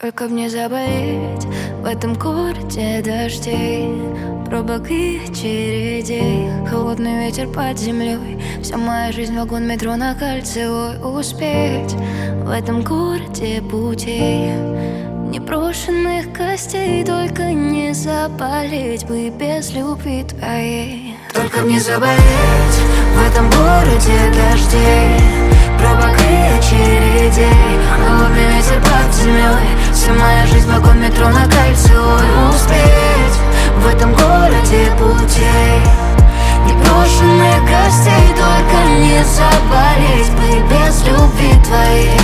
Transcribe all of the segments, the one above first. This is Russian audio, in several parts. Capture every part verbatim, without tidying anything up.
Только мне заболеть в этом городе дождей, пробок и очередей. Холодный ветер под землей, вся моя жизнь вагон метро на Кольцевой. Успеть в этом городе путей, непрошенных гостей. Только не заболеть бы без любви твоей. Только мне заболеть в этом городе дождей, пробок и очередей. Холодный ветер под землей, вся моя жизнь вагон метро на Кольцевой. Успеть в этом городе путей, непрошенных гостей. Только не заболеть бы без любви твоей.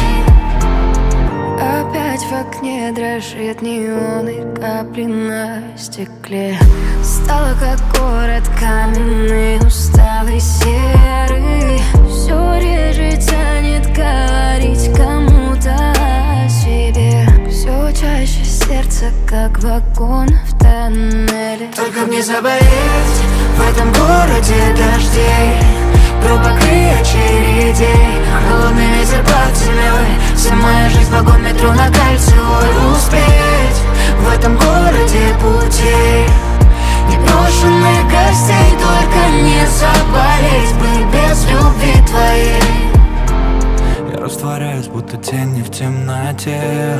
Опять в окне дрожит неон и капли на стекле. Стало как город каменный, усталый, серый. Все реже тянет говорить кому-то о себе. Все чаще сердце, как вагон в тоннеле. Только мне заболеть в этом городе дождей, пробок и очередей. Холодный ветер под землей, вся моя жизнь вагон метро на Кольцевой. Успеть в этом городе путей, непрошенных гостей. Только не заболеть бы без любви твоей. Я растворяюсь, будто тени в темноте.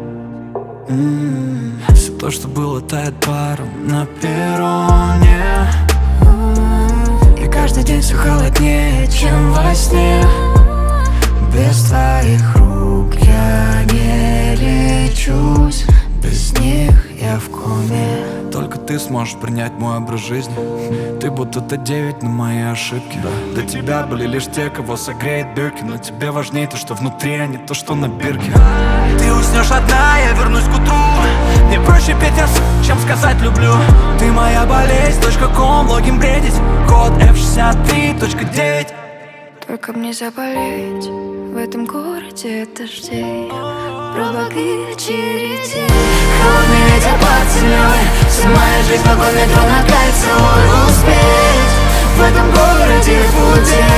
М-м-м. Все то, что было, тает паром на перроне. И каждый день все холоднее, чем во сне. Без твоих рук я не лечусь, без них я в коме. Только ты сможешь принять мой образ жизни. Ты будто Т девять на мои ошибки. Для тебя были лишь те, кого согреет Бирки. Но тебе важнее то, что внутри, а не то, что на бирке. Ты уснешь одна, я вернусь к утру. Мне проще петь раз, чем сказать люблю. Ты моя болезнь, точка ком, логин бредить. Код эф шестьдесят три точка девять. Только мне заболеть в этом городе дождей, пробок и очередей. Холодный ветер под землей, вся моя жизнь вагон метро на Кольцевой. Успеть в этом городе путей,